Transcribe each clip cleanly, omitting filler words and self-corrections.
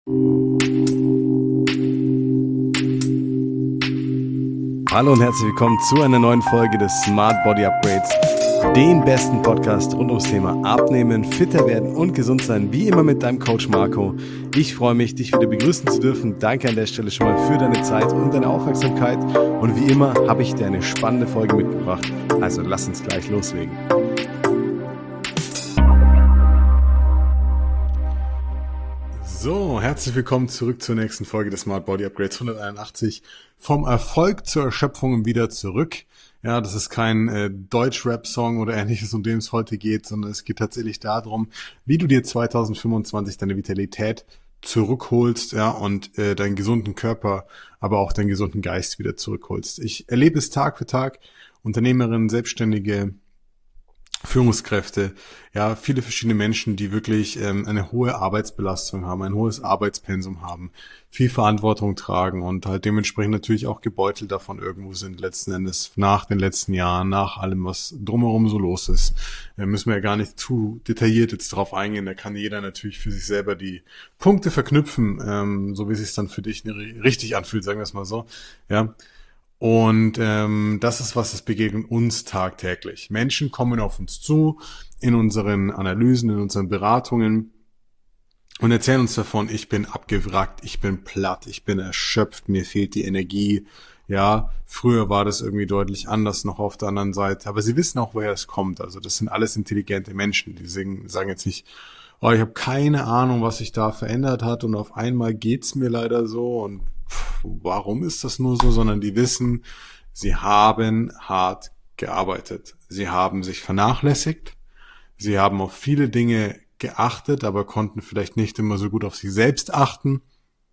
Hallo und herzlich willkommen zu einer neuen Folge des Smart Body Upgrades, dem besten Podcast rund ums Thema Abnehmen, fitter werden und gesund sein, wie immer mit deinem Coach Marco. Ich freue mich, dich wieder begrüßen zu dürfen. Danke an der Stelle schon mal für deine Zeit und deine Aufmerksamkeit. Und wie immer habe ich dir eine spannende Folge mitgebracht. Also lass uns gleich loslegen. So, herzlich willkommen zurück zur nächsten Folge des Smart Body Upgrades 181. Vom Erfolg zur Erschöpfung und wieder zurück. Ja, das ist kein Deutsch-Rap-Song oder ähnliches, um den es heute geht, sondern es geht tatsächlich darum, wie du dir 2025 deine Vitalität zurückholst, ja, und deinen gesunden Körper, aber auch deinen gesunden Geist wieder zurückholst. Ich erlebe es Tag für Tag, Unternehmerinnen, Selbstständige, Führungskräfte, ja, viele verschiedene Menschen, die wirklich eine hohe Arbeitsbelastung haben, ein hohes Arbeitspensum haben, viel Verantwortung tragen und halt dementsprechend natürlich auch gebeutelt davon irgendwo sind, letzten Endes nach den letzten Jahren, nach allem, was drumherum so los ist. Müssen wir ja gar nicht zu detailliert jetzt drauf eingehen, da kann jeder natürlich für sich selber die Punkte verknüpfen, so wie es sich dann für dich richtig anfühlt, sagen wir es mal so, ja. Und das ist was, das begegnet uns tagtäglich. Menschen kommen auf uns zu, in unseren Analysen, in unseren Beratungen und erzählen uns davon, ich bin abgewrackt, ich bin platt, ich bin erschöpft, mir fehlt die Energie. Ja, früher war das irgendwie deutlich anders noch auf der anderen Seite. Aber sie wissen auch, woher es kommt. Also das sind alles intelligente Menschen. Die sagen jetzt nicht, oh, ich habe keine Ahnung, was sich da verändert hat und auf einmal geht's mir leider so und warum ist das nur so, sondern die wissen, sie haben hart gearbeitet. Sie haben sich vernachlässigt. Sie haben auf viele Dinge geachtet, aber konnten vielleicht nicht immer so gut auf sich selbst achten.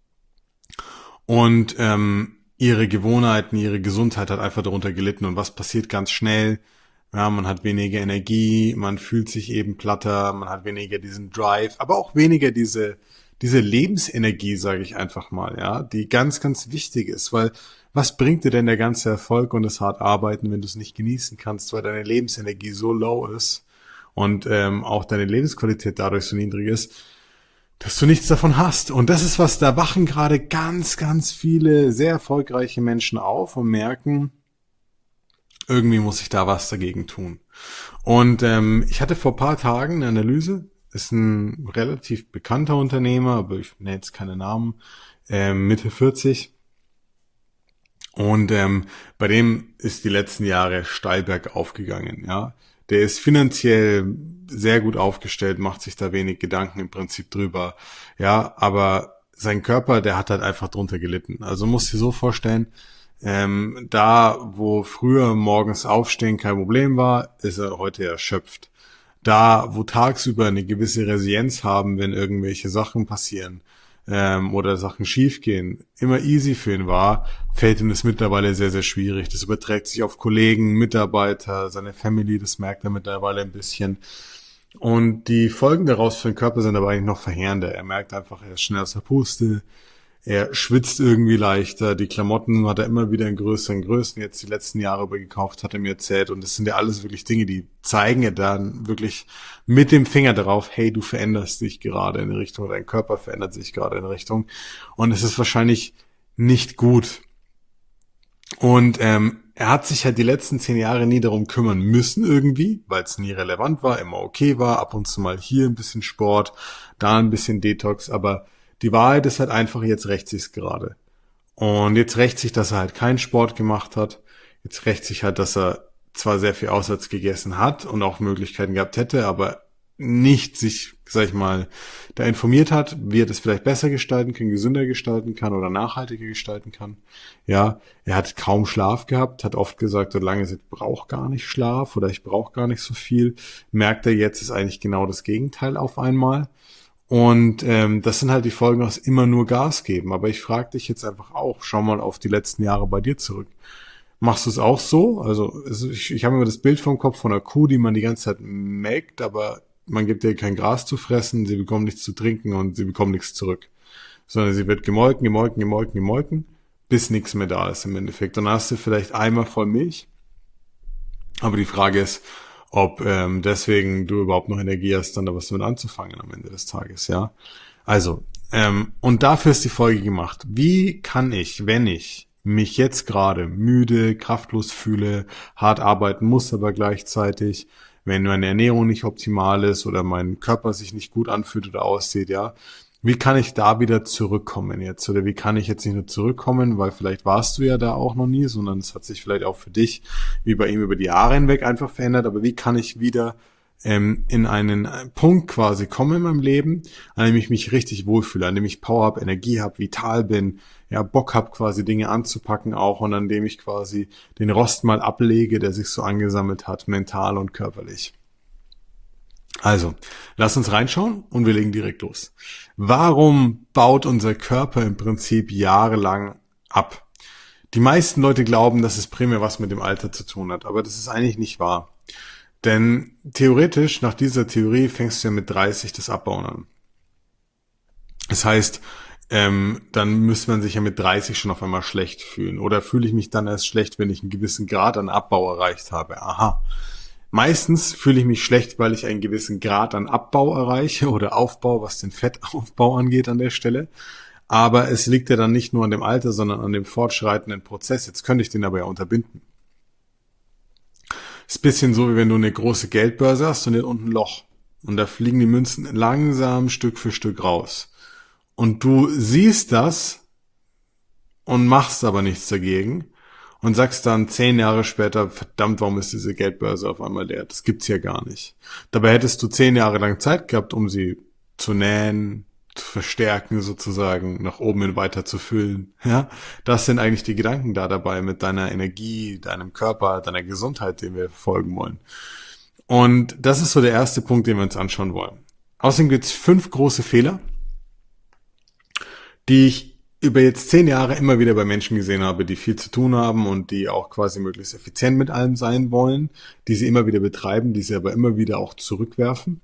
Und ihre Gewohnheiten, ihre Gesundheit hat einfach darunter gelitten. Und was passiert ganz schnell? Ja, man hat weniger Energie, man fühlt sich eben platter, man hat weniger diesen Drive, aber auch weniger diese Lebensenergie, sage ich einfach mal, ja, die ganz, ganz wichtig ist, weil was bringt dir denn der ganze Erfolg und das hart Arbeiten, wenn du es nicht genießen kannst, weil deine Lebensenergie so low ist und auch deine Lebensqualität dadurch so niedrig ist, dass du nichts davon hast. Und das ist was, da wachen gerade ganz, ganz viele sehr erfolgreiche Menschen auf und merken, irgendwie muss ich da was dagegen tun. Und ich hatte vor ein paar Tagen eine Analyse, ist ein relativ bekannter Unternehmer, aber ich nenne jetzt keine Namen, Mitte 40. Und bei dem ist die letzten Jahre steil bergauf gegangen, ja. Der ist finanziell sehr gut aufgestellt, macht sich da wenig Gedanken im Prinzip drüber, ja, aber sein Körper, der hat halt einfach drunter gelitten. Also musst dir so vorstellen, da, wo früher morgens aufstehen kein Problem war, ist er heute erschöpft. Da, wo tagsüber eine gewisse Resilienz haben, wenn irgendwelche Sachen passieren oder Sachen schiefgehen, immer easy für ihn war, fällt ihm das mittlerweile sehr, sehr schwierig. Das überträgt sich auf Kollegen, Mitarbeiter, seine Family, das merkt er mittlerweile ein bisschen. Und die Folgen daraus für den Körper sind aber eigentlich noch verheerender. Er merkt einfach, er ist schnell aus der Puste, er schwitzt irgendwie leichter, die Klamotten hat er immer wieder in größeren Größen jetzt die letzten Jahre über gekauft, hat er mir erzählt. Und das sind ja alles wirklich Dinge, die zeigen ja dann wirklich mit dem Finger darauf, hey, du veränderst dich gerade in eine Richtung, dein Körper verändert sich gerade in eine Richtung. Und es ist wahrscheinlich nicht gut. Und er hat sich halt die letzten 10 Jahre nie darum kümmern müssen irgendwie, weil es nie relevant war, immer okay war, ab und zu mal hier ein bisschen Sport, da ein bisschen Detox, aber die Wahrheit ist halt einfach, jetzt rächt sich's gerade. Und jetzt rächt sich, dass er halt keinen Sport gemacht hat. Jetzt rächt sich halt, dass er zwar sehr viel auswärts gegessen hat und auch Möglichkeiten gehabt hätte, aber nicht sich, sag ich mal, da informiert hat, wie er das vielleicht besser gestalten kann, gesünder gestalten kann oder nachhaltiger gestalten kann. Ja, er hat kaum Schlaf gehabt, hat oft gesagt, solange ich brauche gar nicht Schlaf oder ich brauche gar nicht so viel, merkt er jetzt, ist eigentlich genau das Gegenteil auf einmal. Und das sind halt die Folgen aus immer nur Gas geben. Aber ich frage dich jetzt einfach auch, schau mal auf die letzten Jahre bei dir zurück. Machst du es auch so? Also ich habe immer das Bild vom Kopf von einer Kuh, die man die ganze Zeit melkt, aber man gibt ihr kein Gras zu fressen, sie bekommt nichts zu trinken und sie bekommt nichts zurück. Sondern sie wird gemolken, bis nichts mehr da ist im Endeffekt. Dann hast du vielleicht Eimer voll Milch. Aber die Frage ist, ob deswegen du überhaupt noch Energie hast, dann da was damit anzufangen am Ende des Tages, ja. Also, Und dafür ist die Folge gemacht. Wie kann ich, wenn ich mich jetzt gerade müde, kraftlos fühle, hart arbeiten muss, aber gleichzeitig, wenn meine Ernährung nicht optimal ist oder mein Körper sich nicht gut anfühlt oder aussieht, ja, wie kann ich da wieder zurückkommen jetzt? Oder wie kann ich jetzt nicht nur zurückkommen, weil vielleicht warst du ja da auch noch nie, sondern es hat sich vielleicht auch für dich, wie bei ihm über die Jahre hinweg einfach verändert, aber wie kann ich wieder in einen Punkt quasi komme in meinem Leben, an dem ich mich richtig wohlfühle, an dem ich Power habe, Energie habe, vital bin, ja, Bock habe quasi Dinge anzupacken auch und an dem ich quasi den Rost mal ablege, der sich so angesammelt hat, mental und körperlich. Also, lass uns reinschauen und wir legen direkt los. Warum baut unser Körper im Prinzip jahrelang ab? Die meisten Leute glauben, dass es primär was mit dem Alter zu tun hat, aber das ist eigentlich nicht wahr. Denn theoretisch, nach dieser Theorie, fängst du ja mit 30 das Abbauen an. Das heißt, dann müsste man sich ja mit 30 schon auf einmal schlecht fühlen. Oder fühle ich mich dann erst schlecht, wenn ich einen gewissen Grad an Abbau erreicht habe? Aha. Meistens fühle ich mich schlecht, weil ich einen gewissen Grad an Abbau erreiche oder Aufbau, was den Fettaufbau angeht an der Stelle. Aber es liegt ja dann nicht nur an dem Alter, sondern an dem fortschreitenden Prozess. Jetzt könnte ich den aber ja unterbinden. Ist ein bisschen so, wie wenn du eine große Geldbörse hast und hier unten ein Loch. Und da fliegen die Münzen langsam Stück für Stück raus. Und du siehst das und machst aber nichts dagegen und sagst dann 10 Jahre später, verdammt, warum ist diese Geldbörse auf einmal leer? Das gibt's ja gar nicht. Dabei hättest du 10 Jahre lang Zeit gehabt, um sie zu nähen, zu verstärken sozusagen, nach oben hin weiter zu füllen. Ja, das sind eigentlich die Gedanken da dabei mit deiner Energie, deinem Körper, deiner Gesundheit, den wir verfolgen wollen. Und das ist so der erste Punkt, den wir uns anschauen wollen. Außerdem gibt es 5 große Fehler, die ich über jetzt 10 Jahre immer wieder bei Menschen gesehen habe, die viel zu tun haben und die auch quasi möglichst effizient mit allem sein wollen, die sie immer wieder betreiben, die sie aber immer wieder auch zurückwerfen.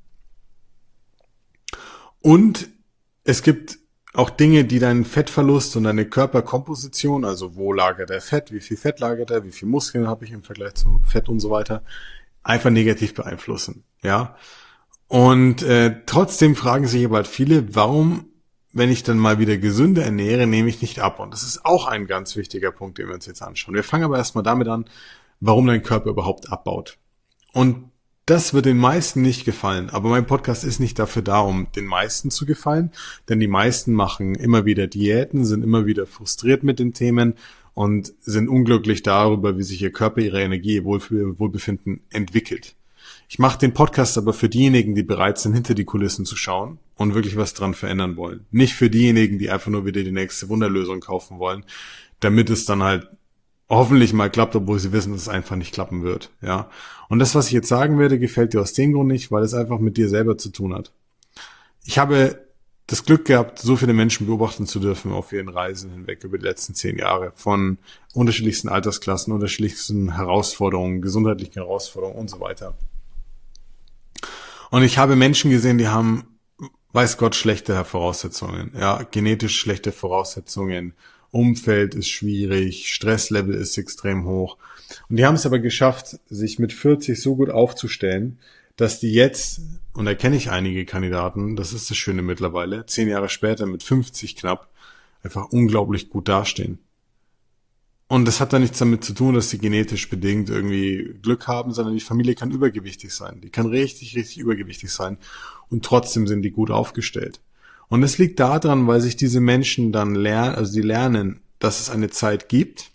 Und es gibt auch Dinge, die deinen Fettverlust und deine Körperkomposition, also wo lagert der Fett, wie viel Fett lagert er, wie viel Muskeln habe ich im Vergleich zu Fett und so weiter, einfach negativ beeinflussen. Ja. Und trotzdem fragen sich aber halt viele, warum, wenn ich dann mal wieder gesünder ernähre, nehme ich nicht ab. Und das ist auch ein ganz wichtiger Punkt, den wir uns jetzt anschauen. Wir fangen aber erstmal damit an, warum dein Körper überhaupt abbaut. Und das wird den meisten nicht gefallen, aber mein Podcast ist nicht dafür da, um den meisten zu gefallen, denn die meisten machen immer wieder Diäten, sind immer wieder frustriert mit den Themen und sind unglücklich darüber, wie sich ihr Körper, ihre Energie, ihr Wohlbefinden entwickelt. Ich mache den Podcast aber für diejenigen, die bereit sind, hinter die Kulissen zu schauen und wirklich was dran verändern wollen. Nicht für diejenigen, die einfach nur wieder die nächste Wunderlösung kaufen wollen, damit es dann halt hoffentlich mal klappt, obwohl sie wissen, dass es einfach nicht klappen wird, ja. Und das, was ich jetzt sagen werde, gefällt dir aus dem Grund nicht, weil es einfach mit dir selber zu tun hat. Ich habe das Glück gehabt, so viele Menschen beobachten zu dürfen auf ihren Reisen hinweg über die letzten 10 Jahre, von unterschiedlichsten Altersklassen, unterschiedlichsten Herausforderungen, gesundheitlichen Herausforderungen und so weiter. Und ich habe Menschen gesehen, die haben, weiß Gott, schlechte Voraussetzungen, ja, genetisch schlechte Voraussetzungen, Umfeld ist schwierig, Stresslevel ist extrem hoch. Und die haben es aber geschafft, sich mit 40 so gut aufzustellen, dass die jetzt, und da kenne ich einige Kandidaten, das ist das Schöne mittlerweile, 10 Jahre später mit 50 knapp, einfach unglaublich gut dastehen. Und das hat dann nichts damit zu tun, dass sie genetisch bedingt irgendwie Glück haben, sondern die Familie kann übergewichtig sein. Die kann richtig, richtig übergewichtig sein. Und trotzdem sind die gut aufgestellt. Und es liegt daran, weil sich diese Menschen dann lernen, also die lernen, dass es eine Zeit gibt,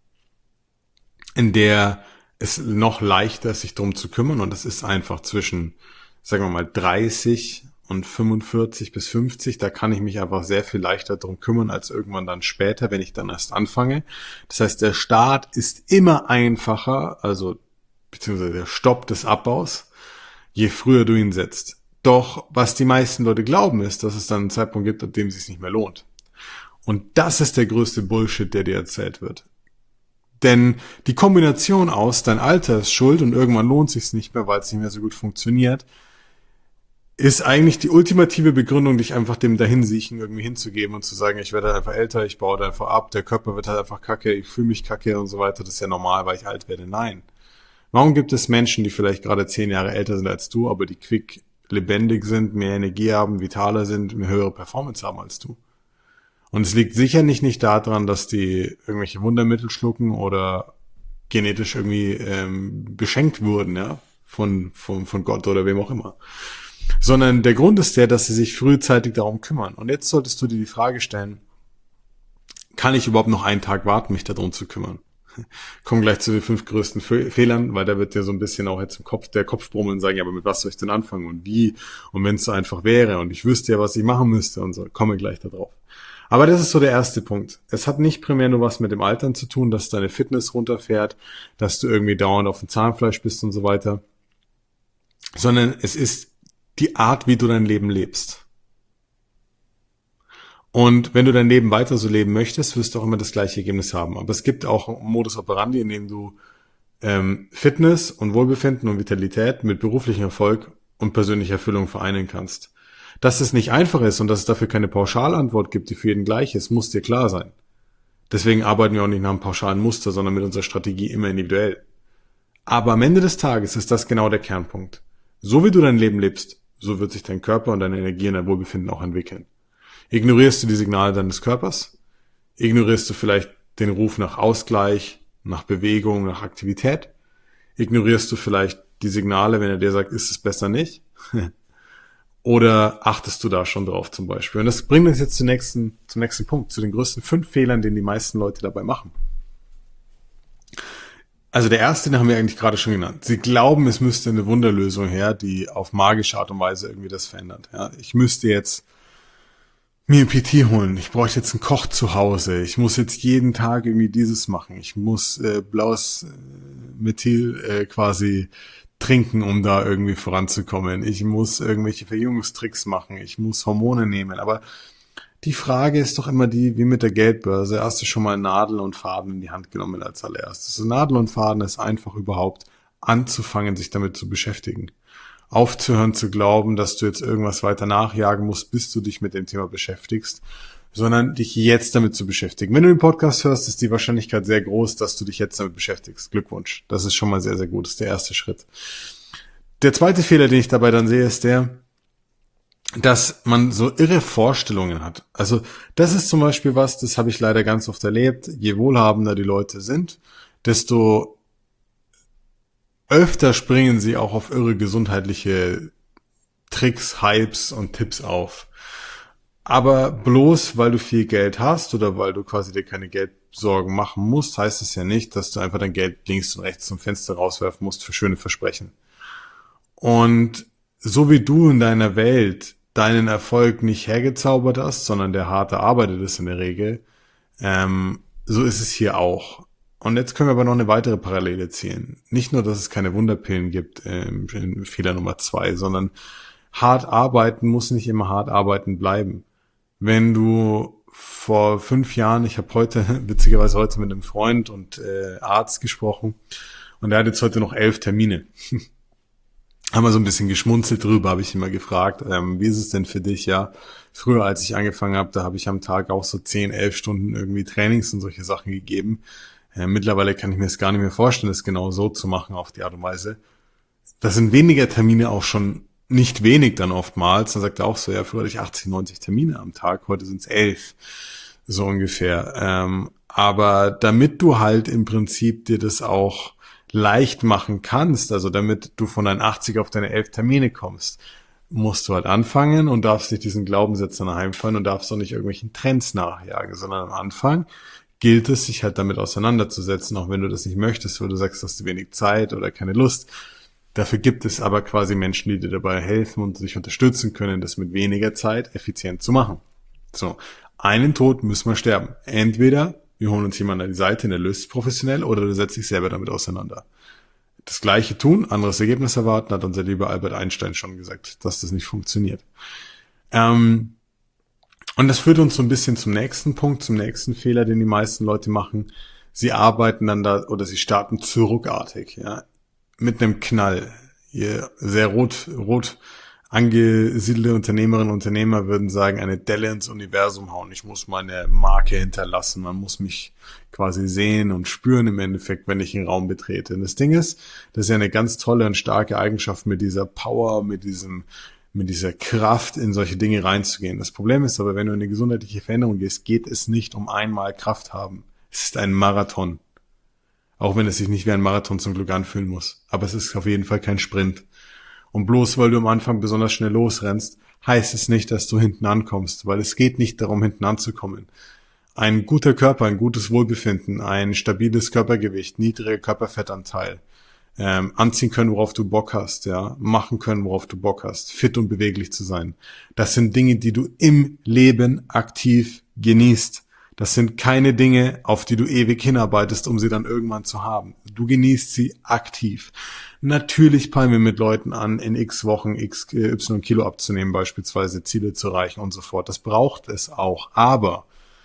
in der es noch leichter ist, sich drum zu kümmern. Und das ist einfach zwischen, sagen wir mal, 30 und 45 bis 50. Da kann ich mich einfach sehr viel leichter drum kümmern, als irgendwann dann später, wenn ich dann erst anfange. Das heißt, der Start ist immer einfacher, also beziehungsweise der Stopp des Abbaus, je früher du ihn setzt. Doch was die meisten Leute glauben, ist, dass es dann einen Zeitpunkt gibt, ab dem es sich nicht mehr lohnt. Und das ist der größte Bullshit, der dir erzählt wird. Denn die Kombination aus, dein Alter ist schuld und irgendwann lohnt es sich nicht mehr, weil es nicht mehr so gut funktioniert, ist eigentlich die ultimative Begründung, dich einfach dem Dahinsiechen irgendwie hinzugeben und zu sagen, ich werde einfach älter, ich baue da einfach ab, der Körper wird halt einfach kacke, ich fühle mich kacke und so weiter, das ist ja normal, weil ich alt werde. Nein. Warum gibt es Menschen, die vielleicht gerade 10 Jahre älter sind als du, aber die quick lebendig sind, mehr Energie haben, vitaler sind, eine höhere Performance haben als du. Und es liegt sicherlich nicht daran, dass die irgendwelche Wundermittel schlucken oder genetisch irgendwie beschenkt wurden, ja, von Gott oder wem auch immer. Sondern der Grund ist der, dass sie sich frühzeitig darum kümmern. Und jetzt solltest du dir die Frage stellen, kann ich überhaupt noch einen Tag warten, mich darum zu kümmern? Kommen gleich zu den 5 größten Fehlern, weil da wird dir so ein bisschen auch jetzt im Kopf der Kopf brummeln und sagen, ja, aber mit was soll ich denn anfangen und wie? Und wenn es so einfach wäre und ich wüsste ja, was ich machen müsste und so, komme gleich da drauf. Aber das ist so der erste Punkt. Es hat nicht primär nur was mit dem Altern zu tun, dass deine Fitness runterfährt, dass du irgendwie dauernd auf dem Zahnfleisch bist und so weiter, sondern es ist die Art, wie du dein Leben lebst. Und wenn du dein Leben weiter so leben möchtest, wirst du auch immer das gleiche Ergebnis haben. Aber es gibt auch einen Modus operandi, in dem du Fitness und Wohlbefinden und Vitalität mit beruflichem Erfolg und persönlicher Erfüllung vereinen kannst. Dass es nicht einfach ist und dass es dafür keine Pauschalantwort gibt, die für jeden gleich ist, muss dir klar sein. Deswegen arbeiten wir auch nicht nach einem pauschalen Muster, sondern mit unserer Strategie immer individuell. Aber am Ende des Tages ist das genau der Kernpunkt. So wie du dein Leben lebst, so wird sich dein Körper und deine Energie und dein Wohlbefinden auch entwickeln. Ignorierst du die Signale deines Körpers? Ignorierst du vielleicht den Ruf nach Ausgleich, nach Bewegung, nach Aktivität? Ignorierst du vielleicht die Signale, wenn er dir sagt, ist es besser nicht? Oder achtest du da schon drauf zum Beispiel? Und das bringt uns jetzt zum nächsten Punkt, zu den größten 5 Fehlern, den die meisten Leute dabei machen. Also der erste, den haben wir eigentlich gerade schon genannt. Sie glauben, es müsste eine Wunderlösung her, die auf magische Art und Weise irgendwie das verändert. Ja, ich müsste jetzt mir ein PT holen. Ich bräuchte jetzt einen Koch zu Hause. Ich muss jetzt jeden Tag irgendwie dieses machen. Ich muss blaues Methyl quasi trinken, um da irgendwie voranzukommen. Ich muss irgendwelche Verjüngungstricks machen. Ich muss Hormone nehmen. Aber die Frage ist doch immer die, wie mit der Geldbörse. Hast du schon mal Nadel und Faden in die Hand genommen als allererstes? Also Nadel und Faden ist einfach überhaupt anzufangen, sich damit zu beschäftigen. Aufzuhören zu glauben, dass du jetzt irgendwas weiter nachjagen musst, bis du dich mit dem Thema beschäftigst, sondern dich jetzt damit zu beschäftigen. Wenn du den Podcast hörst, ist die Wahrscheinlichkeit sehr groß, dass du dich jetzt damit beschäftigst. Glückwunsch. Das ist schon mal sehr, sehr gut. Das ist der erste Schritt. Der zweite Fehler, den ich dabei dann sehe, ist der, dass man so irre Vorstellungen hat. Also das ist zum Beispiel was, das habe ich leider ganz oft erlebt. Je wohlhabender die Leute sind, desto öfter springen sie auch auf irre gesundheitliche Tricks, Hypes und Tipps auf. Aber bloß, weil du viel Geld hast oder weil du quasi dir keine Geldsorgen machen musst, heißt es ja nicht, dass du einfach dein Geld links und rechts zum Fenster rauswerfen musst für schöne Versprechen. Und so wie du in deiner Welt deinen Erfolg nicht hergezaubert hast, sondern der hart erarbeitet ist in der Regel, so ist es hier auch. Und jetzt können wir aber noch eine weitere Parallele ziehen. Nicht nur, dass es keine Wunderpillen gibt, in Fehler Nummer 2, sondern hart arbeiten muss nicht immer hart arbeiten bleiben. Wenn du vor 5 Jahren, ich habe witzigerweise heute mit einem Freund und Arzt gesprochen und der hat jetzt heute noch 11 Termine. Haben wir so ein bisschen geschmunzelt drüber, habe ich ihn mal gefragt, wie ist es denn für dich, ja? Früher, als ich angefangen habe, da habe ich am Tag auch so 10, 11 Stunden irgendwie Trainings und solche Sachen gegeben. Mittlerweile kann ich mir es gar nicht mehr vorstellen, das genau so zu machen auf die Art und Weise. Das sind weniger Termine auch schon nicht wenig dann oftmals. Dann sagt er auch so, ja, früher hatte ich 80, 90 Termine am Tag, heute sind es 11, so ungefähr. Aber damit du halt im Prinzip dir das auch leicht machen kannst, also damit du von deinen 80 auf deine 11 Termine kommst, musst du halt anfangen und darfst nicht diesen Glaubenssätzen heimfallen und darfst auch nicht irgendwelchen Trends nachjagen, sondern am Anfang gilt es, sich halt damit auseinanderzusetzen, auch wenn du das nicht möchtest, weil du sagst, hast du wenig Zeit oder keine Lust. Dafür gibt es aber quasi Menschen, die dir dabei helfen und dich unterstützen können, das mit weniger Zeit effizient zu machen. So, einen Tod müssen wir sterben. Entweder wir holen uns jemanden an die Seite, der löst es professionell, oder du setzt dich selber damit auseinander. Das Gleiche tun, anderes Ergebnis erwarten, hat unser lieber Albert Einstein schon gesagt, dass das nicht funktioniert. Und das führt uns so ein bisschen zum nächsten Punkt, zum nächsten Fehler, den die meisten Leute machen. Sie arbeiten dann da oder sie starten zu ruckartig, ja, mit einem Knall. Ihr sehr rot angesiedelte Unternehmerinnen und Unternehmer würden sagen, eine Delle ins Universum hauen. Ich muss meine Marke hinterlassen. Man muss mich quasi sehen und spüren im Endeffekt, wenn ich einen Raum betrete. Und das Ding ist, das ist ja eine ganz tolle und starke Eigenschaft mit dieser Power, mit diesem mit dieser Kraft in solche Dinge reinzugehen. Das Problem ist aber, wenn du in eine gesundheitliche Veränderung gehst, geht es nicht um einmal Kraft haben. Es ist ein Marathon. Auch wenn es sich nicht wie ein Marathon zum Glück anfühlen muss. Aber es ist auf jeden Fall kein Sprint. Und bloß weil du am Anfang besonders schnell losrennst, heißt es nicht, dass du hinten ankommst, weil es geht nicht darum, hinten anzukommen. Ein guter Körper, ein gutes Wohlbefinden, ein stabiles Körpergewicht, niedriger Körperfettanteil, anziehen können, worauf du Bock hast, ja, machen können, worauf du Bock hast, fit und beweglich zu sein. Das sind Dinge, die du im Leben aktiv genießt. Das sind keine Dinge, auf die du ewig hinarbeitest, um sie dann irgendwann zu haben. Du genießt sie aktiv. Natürlich peilen wir mit Leuten an, in x Wochen y Kilo abzunehmen, beispielsweise Ziele zu erreichen und so fort. Das braucht es auch. Aber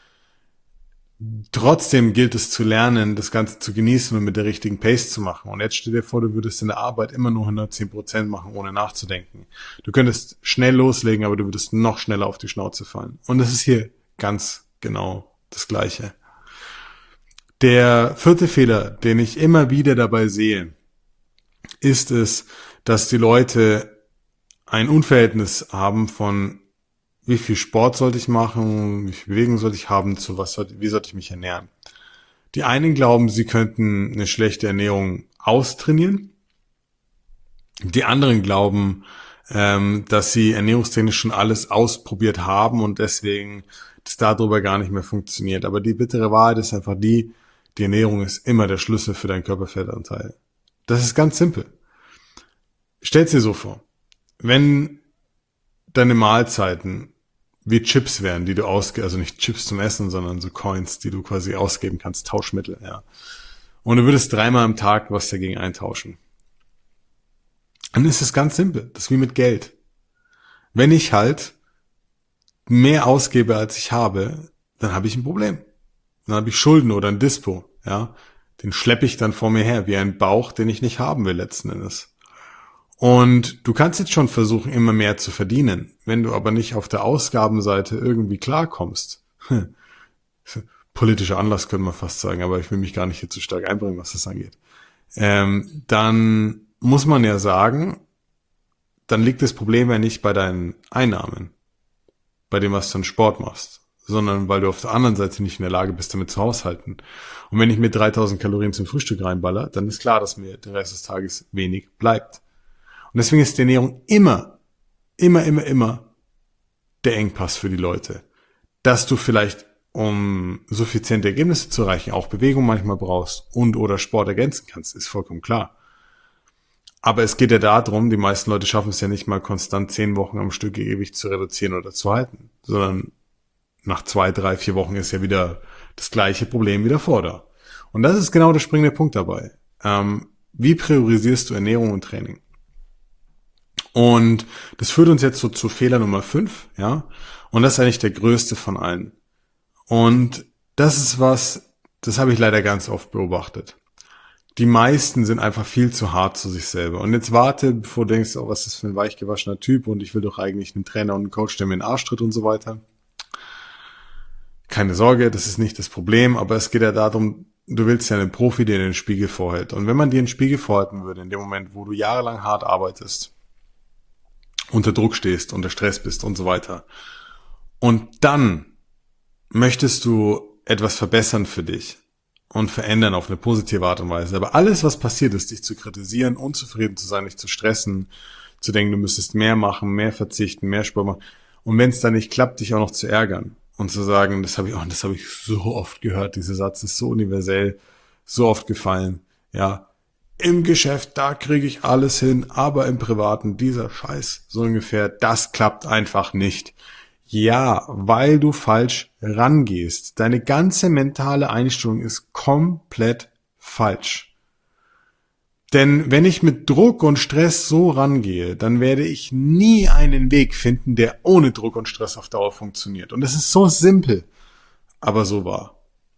trotzdem gilt es zu lernen, das Ganze zu genießen und mit der richtigen Pace zu machen. Und jetzt stell dir vor, du würdest in der Arbeit immer nur 110% machen, ohne nachzudenken. Du könntest schnell loslegen, aber du würdest noch schneller auf die Schnauze fallen. Und das ist hier ganz genau das Gleiche. Der vierte Fehler, den ich immer wieder dabei sehe, ist es, dass die Leute ein Unverhältnis haben von wie viel Sport sollte ich machen, wie viel Bewegung sollte ich haben, wie sollte ich mich ernähren. Die einen glauben, sie könnten eine schlechte Ernährung austrainieren. Die anderen glauben, dass sie ernährungstechnisch schon alles ausprobiert haben und deswegen das darüber gar nicht mehr funktioniert. Aber die bittere Wahrheit ist einfach die Ernährung ist immer der Schlüssel für deinen Körperfettanteil. Das ist ganz simpel. Stell's dir so vor, wenn deine Mahlzeiten wie Chips wären, die du also nicht Chips zum Essen, sondern so Coins, die du quasi ausgeben kannst, Tauschmittel, ja. Und du würdest 3-mal am Tag was dagegen eintauschen. Dann ist es ganz simpel. Das ist wie mit Geld. Wenn ich halt mehr ausgebe, als ich habe, dann habe ich ein Problem. Dann habe ich Schulden oder ein Dispo, ja. Den schleppe ich dann vor mir her, wie ein Bauch, den ich nicht haben will, letzten Endes. Und du kannst jetzt schon versuchen, immer mehr zu verdienen. Wenn du aber nicht auf der Ausgabenseite irgendwie klarkommst, politischer Anlass könnte man fast sagen, aber ich will mich gar nicht hier zu stark einbringen, was das angeht, dann muss man ja sagen, dann liegt das Problem ja nicht bei deinen Einnahmen, bei dem, was du an Sport machst, sondern weil du auf der anderen Seite nicht in der Lage bist, damit zu haushalten. Und wenn ich mir 3000 Kalorien zum Frühstück reinballer, dann ist klar, dass mir den Rest des Tages wenig bleibt. Und deswegen ist die Ernährung immer der Engpass für die Leute. Dass du vielleicht, um suffiziente Ergebnisse zu erreichen, auch Bewegung manchmal brauchst und oder Sport ergänzen kannst, ist vollkommen klar. Aber es geht ja darum, die meisten Leute schaffen es ja nicht mal konstant 10 Wochen am Stück ihr Gewicht zu reduzieren oder zu halten, sondern nach 2, 3, 4 Wochen ist ja wieder das gleiche Problem wieder vor da. Und das ist genau der springende Punkt dabei. Wie priorisierst du Ernährung und Training? Und das führt uns jetzt so zu Fehler Nummer 5, ja. Und das ist eigentlich der größte von allen. Und das ist das habe ich leider ganz oft beobachtet. Die meisten sind einfach viel zu hart zu sich selber. Und jetzt warte, bevor du denkst, oh, was ist das für ein weichgewaschener Typ und ich will doch eigentlich einen Trainer und einen Coach, der mir den Arsch tritt und so weiter. Keine Sorge, das ist nicht das Problem, aber es geht ja darum, du willst ja einen Profi, der dir den Spiegel vorhält. Und wenn man dir einen Spiegel vorhalten würde, in dem Moment, wo du jahrelang hart arbeitest, unter Druck stehst, unter Stress bist und so weiter. Und dann möchtest du etwas verbessern für dich und verändern auf eine positive Art und Weise. Aber alles, was passiert ist, dich zu kritisieren, unzufrieden zu sein, dich zu stressen, zu denken, du müsstest mehr machen, mehr verzichten, mehr Sport machen. Und wenn es dann nicht klappt, dich auch noch zu ärgern und zu sagen, das habe ich so oft gehört, dieser Satz ist so universell, so oft gefallen, ja. Im Geschäft, da kriege ich alles hin, aber im Privaten, dieser Scheiß, so ungefähr, das klappt einfach nicht. Ja, weil du falsch rangehst. Deine ganze mentale Einstellung ist komplett falsch. Denn wenn ich mit Druck und Stress so rangehe, dann werde ich nie einen Weg finden, der ohne Druck und Stress auf Dauer funktioniert. Und das ist so simpel, aber so wahr.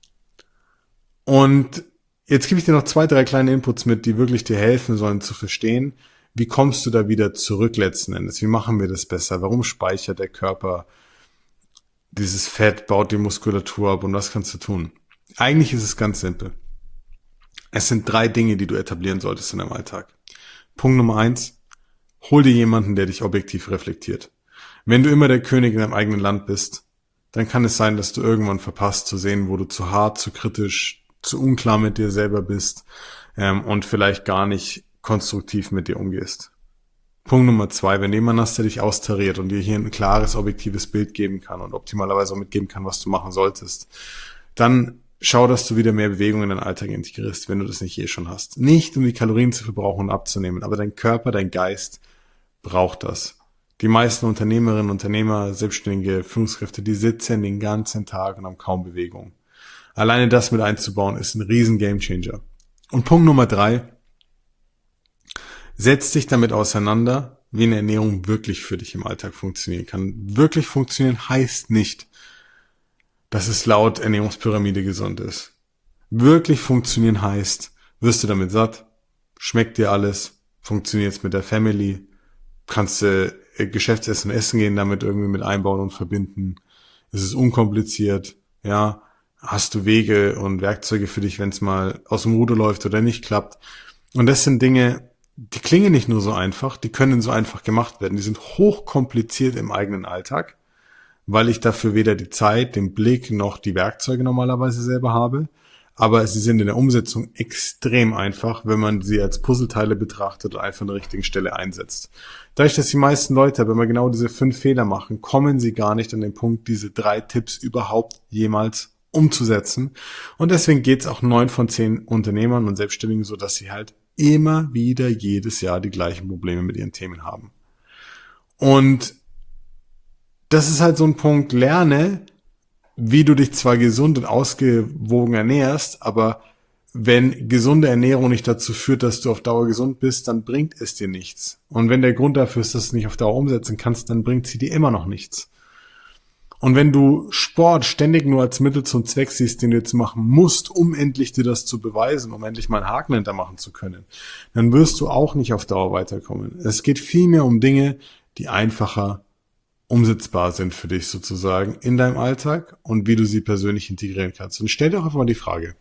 Und jetzt gebe ich dir noch 2, 3 kleine Inputs mit, die wirklich dir helfen sollen zu verstehen, wie kommst du da wieder zurück letzten Endes? Wie machen wir das besser? Warum speichert der Körper dieses Fett, baut die Muskulatur ab und was kannst du tun? Eigentlich ist es ganz simpel. Es sind 3 Dinge, die du etablieren solltest in deinem Alltag. Punkt Nummer 1, Hol dir jemanden, der dich objektiv reflektiert. Wenn du immer der König in deinem eigenen Land bist, dann kann es sein, dass du irgendwann verpasst zu sehen, wo du zu hart, zu kritisch, zu unklar mit dir selber bist und vielleicht gar nicht konstruktiv mit dir umgehst. Punkt Nummer 2, wenn jemand hast, der dich austariert und dir hier ein klares, objektives Bild geben kann und optimalerweise auch mitgeben kann, was du machen solltest, dann schau, dass du wieder mehr Bewegung in deinen Alltag integrierst, wenn du das nicht schon hast. Nicht, um die Kalorien zu verbrauchen und abzunehmen, aber dein Körper, dein Geist braucht das. Die meisten Unternehmerinnen, Unternehmer, Selbstständige, Führungskräfte, die sitzen den ganzen Tag und haben kaum Bewegung. Alleine das mit einzubauen, ist ein riesen Gamechanger. Und Punkt Nummer 3, setz dich damit auseinander, wie eine Ernährung wirklich für dich im Alltag funktionieren kann. Wirklich funktionieren heißt nicht, dass es laut Ernährungspyramide gesund ist. Wirklich funktionieren heißt, wirst du damit satt, schmeckt dir alles, funktioniert's mit der Family, kannst du Geschäftsessen essen gehen, damit irgendwie mit einbauen und verbinden. Es ist unkompliziert, ja, hast du Wege und Werkzeuge für dich, wenn es mal aus dem Ruder läuft oder nicht klappt. Und das sind Dinge, die klingen nicht nur so einfach, die können so einfach gemacht werden. Die sind hochkompliziert im eigenen Alltag, weil ich dafür weder die Zeit, den Blick noch die Werkzeuge normalerweise selber habe. Aber sie sind in der Umsetzung extrem einfach, wenn man sie als Puzzleteile betrachtet und einfach an der richtigen Stelle einsetzt. Dadurch, dass die meisten Leute, wenn wir genau diese 5 Fehler machen, kommen sie gar nicht an den Punkt, diese 3 Tipps überhaupt jemals umzusetzen. Und deswegen geht es auch 9 von 10 Unternehmern und Selbstständigen so, dass sie halt immer wieder jedes Jahr die gleichen Probleme mit ihren Themen haben. Und das ist halt so ein Punkt, lerne, wie du dich zwar gesund und ausgewogen ernährst, aber wenn gesunde Ernährung nicht dazu führt, dass du auf Dauer gesund bist, dann bringt es dir nichts. Und wenn der Grund dafür ist, dass du es nicht auf Dauer umsetzen kannst, dann bringt sie dir immer noch nichts. Und wenn du Sport ständig nur als Mittel zum Zweck siehst, den du jetzt machen musst, um endlich dir das zu beweisen, um endlich mal einen Haken hintermachen zu können, dann wirst du auch nicht auf Dauer weiterkommen. Es geht vielmehr um Dinge, die einfacher umsetzbar sind für dich sozusagen in deinem Alltag und wie du sie persönlich integrieren kannst. Und stell dir auch einfach mal die Frage,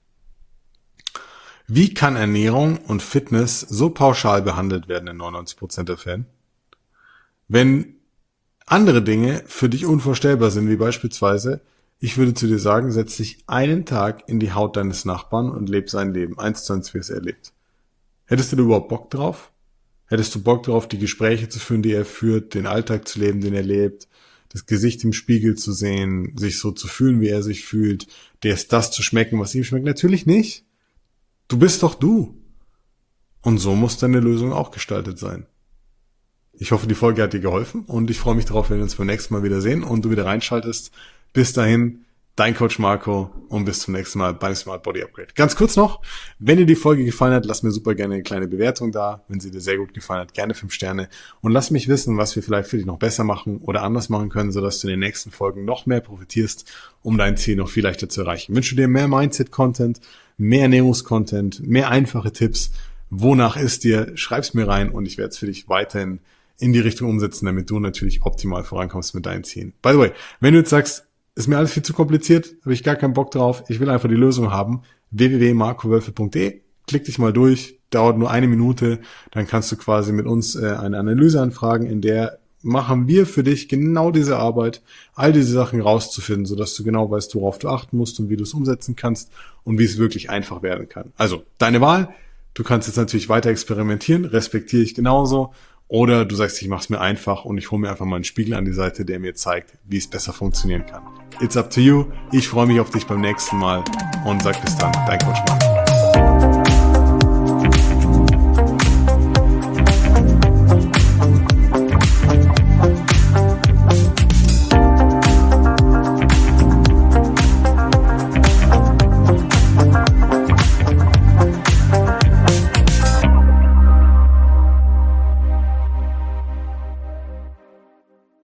wie kann Ernährung und Fitness so pauschal behandelt werden in 99% der Fällen, wenn andere Dinge für dich unvorstellbar sind, wie beispielsweise, ich würde zu dir sagen, setz dich einen Tag in die Haut deines Nachbarn und lebe sein Leben, 1:1, wie es er lebt. Hättest du da überhaupt Bock drauf? Hättest du Bock drauf, die Gespräche zu führen, die er führt, den Alltag zu leben, den er lebt, das Gesicht im Spiegel zu sehen, sich so zu fühlen, wie er sich fühlt, dir ist das zu schmecken, was ihm schmeckt? Natürlich nicht. Du bist doch du. Und so muss deine Lösung auch gestaltet sein. Ich hoffe, die Folge hat dir geholfen und ich freue mich darauf, wenn wir uns beim nächsten Mal wiedersehen und du wieder reinschaltest. Bis dahin, dein Coach Marco und bis zum nächsten Mal beim Smart Body Upgrade. Ganz kurz noch, wenn dir die Folge gefallen hat, lass mir super gerne eine kleine Bewertung da. Wenn sie dir sehr gut gefallen hat, gerne 5 Sterne und lass mich wissen, was wir vielleicht für dich noch besser machen oder anders machen können, sodass du in den nächsten Folgen noch mehr profitierst, um dein Ziel noch viel leichter zu erreichen. Ich wünsche dir mehr Mindset-Content, mehr Ernährungscontent, mehr einfache Tipps. Wonach ist dir? Schreib's mir rein und ich werde es für dich weiterhin in die Richtung umsetzen, damit du natürlich optimal vorankommst mit deinen Zielen. By the way, wenn du jetzt sagst, ist mir alles viel zu kompliziert, habe ich gar keinen Bock drauf, ich will einfach die Lösung haben, www.markowölfe.de, klick dich mal durch, dauert nur 1 Minute, dann kannst du quasi mit uns eine Analyse anfragen, in der machen wir für dich genau diese Arbeit, all diese Sachen rauszufinden, sodass du genau weißt, worauf du achten musst und wie du es umsetzen kannst und wie es wirklich einfach werden kann. Also, deine Wahl, du kannst jetzt natürlich weiter experimentieren, respektiere ich genauso. Oder du sagst, ich mache es mir einfach und ich hole mir einfach mal einen Spiegel an die Seite, der mir zeigt, wie es besser funktionieren kann. It's up to you. Ich freue mich auf dich beim nächsten Mal und sag bis dann, dein Coach Marco.